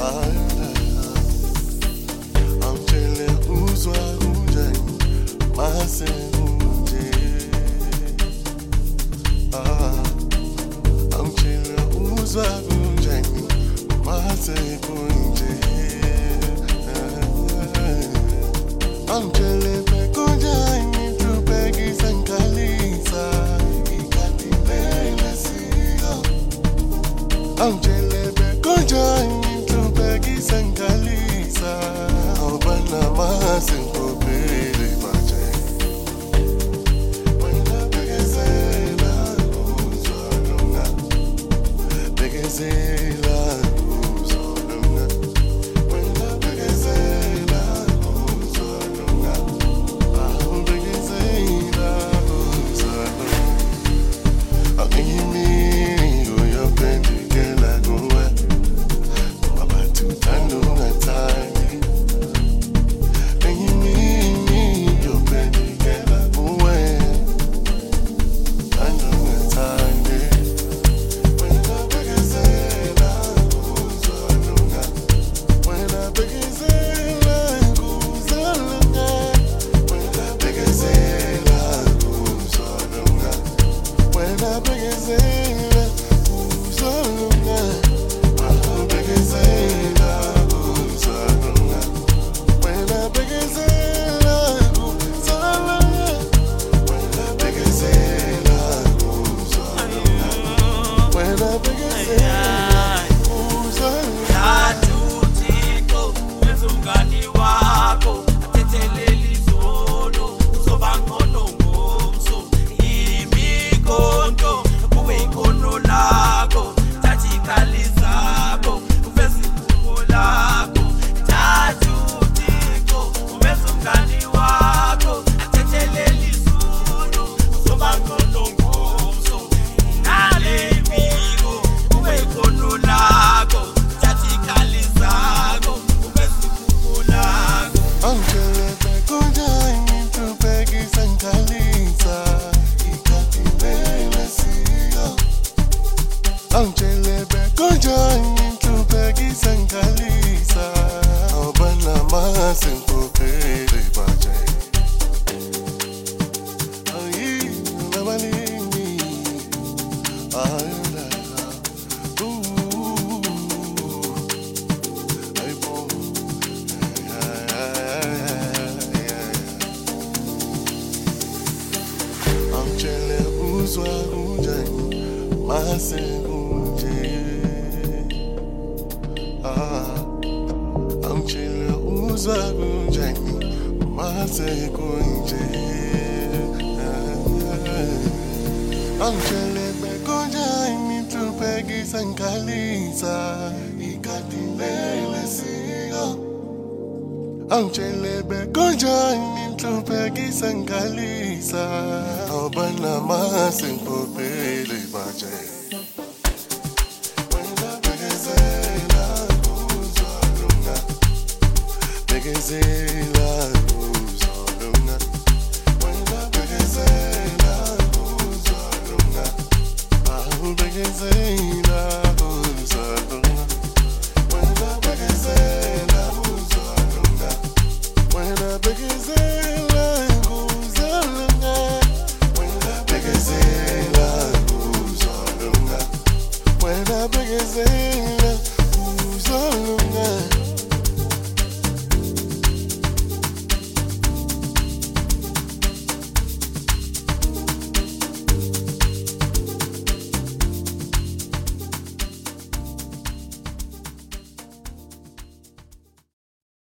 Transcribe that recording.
Angele uzwa unjani mase unje. Angele uzwa unjani mase unje. Angele bekunjani tupegi sankalisa ikatibele siyo. Angele bekunjani tupegi sankalisa obana masinkopele baje. Wena begezela uzolunga, begezela uzolunga. Wena begezela uzolunga, begezela uzolunga. Angimi uyopendikela kuwe, abantu tandunga tani. Angimi uyopendikela kuwe, tandunga tani. Wena begezela uzolunga, wena begezela uzolunga. Wena begezela uzolunga, wena begezela uzolunga. Begezela uzolunga, wena begezela uzolunga. Wena begezela uzolunga, wena begezela uzolunga. Thixo wenza umngani wakho athethelele izono uzoba ngcono ngomso imikhonto kube ikhono lakho thatha ikhali zakho uveze iphupho lakho. Thixo wenza umngani wakho athethelele izono uzoba ngcono ngomso nale miko kube ikhono lakho thatha ikhali zakho uveze iphupho lakho. Angele bekunjani tupegi sankalisa ikatibele siyo. Angele bekunjani tupegi sankalisa obana masinkopele baje. Ayi namalini ayula. Aibo. Angele uzwa unjani mase unje. Angele uzwa unjani mase unje. Angele bekunjani tupegi sankalisa ikatibele siyo. Angele bekunjani tupegi sankalisa obana masinkopele baje. Wena begezela uzolunga, begezela uzolunga. Wena begezela uzolunga, begezela uzolunga. Wena begezela uzolunga, wena begezela uzolunga. Wena begezela uzolunga, wena begezela